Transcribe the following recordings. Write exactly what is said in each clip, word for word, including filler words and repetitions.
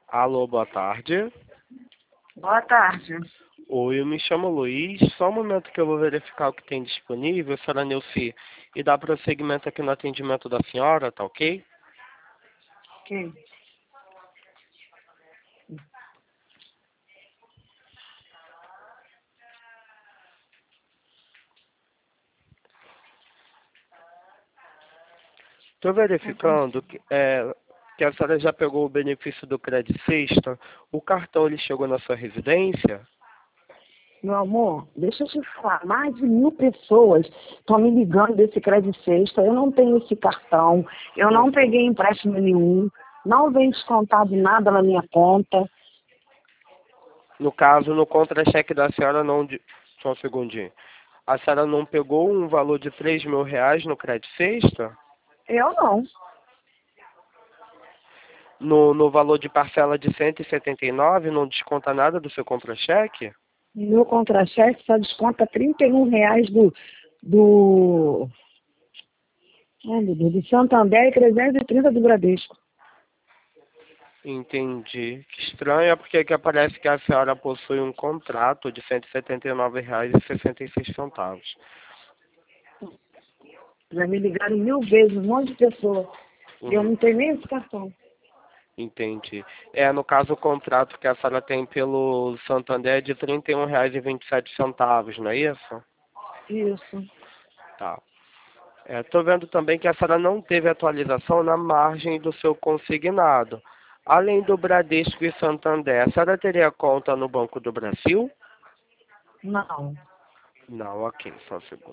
Alô, boa tarde. Boa tarde. Oi, eu me chamo Luiz. Só um momento que eu vou verificar o que tem disponível, senhora Neuci, e dar prosseguimento aqui no atendimento da senhora, tá ok? Ok. Estou verificando que, é, que a senhora já pegou o benefício do Credit Sexta. O cartão ele chegou na sua residência? Meu amor, deixa eu te falar, mais de mil pessoas estão me ligando desse Credit Sexta, eu não tenho esse cartão, eu não Uhum. peguei empréstimo nenhum, não vem descontado nada na minha conta. No caso, no contra-cheque da senhora não... de- Só um segundinho. A senhora não pegou um valor de três mil reais no Credit Sexta? Eu não. No, no valor de parcela de cento e setenta e nove, não desconta nada do seu contra-cheque? Meu contra-cheque só desconta trinta e um reais do, do, ai, meu Deus, do Santander e trezentos e trinta do Bradesco. Entendi. Que estranho, é porque aqui aparece que a senhora possui um contrato de cento e setenta e nove reais e sessenta e seis centavos. Já me ligaram mil vezes, um monte de pessoas. E eu Uhum. não tenho nem esse cartão. Entendi. É, no caso, o contrato que a senhora tem pelo Santander é de trinta e um reais e vinte e sete centavos, não é isso? Isso. Tá. Estou vendo também que a senhora não teve atualização na margem do seu consignado. Além do Bradesco e Santander, a senhora teria conta no Banco do Brasil? Não. Não, ok, só um segundo.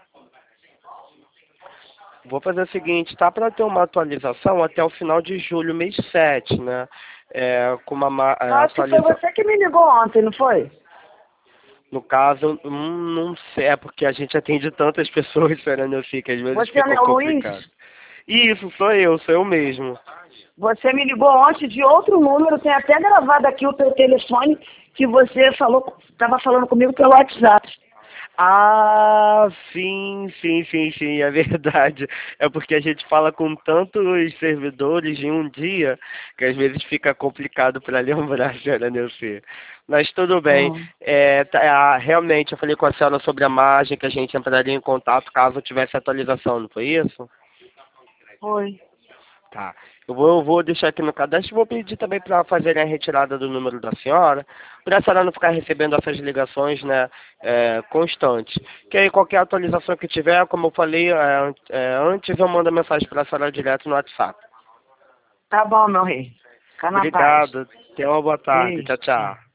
Vou fazer o seguinte, tá para ter uma atualização até o final de julho, mês sete, né? É, com uma ma- é, Eu acho que foi atualização. você que me ligou ontem, não foi? No caso, hum, não sei, é porque a gente atende tantas pessoas, Fernando, eu sei que às vezes Você fica não é o Luiz? complicado. Isso, sou eu, sou eu mesmo. Você me ligou ontem de outro número, tem até gravado aqui o teu telefone que você falou, estava falando comigo pelo WhatsApp. Ah, sim, sim, sim, sim, é verdade. É porque a gente fala com tantos servidores em um dia que às vezes fica complicado para lembrar, senhora Neuci. Mas tudo bem. Hum. É, tá, ah, realmente, eu falei com a senhora sobre a margem que a gente entraria em contato caso tivesse atualização, não foi isso? Foi. Tá. Eu vou, eu vou deixar aqui no cadastro e vou pedir também para fazerem a retirada do número da senhora, para a senhora não ficar recebendo essas ligações, né, é, constantes. Que aí qualquer atualização que tiver, como eu falei é, an- é, antes, eu mando a mensagem para a senhora direto no WhatsApp. Tá bom, meu rei. Fica na paz. Obrigado. Tenha uma boa tarde. Beijo. Tchau, tchau.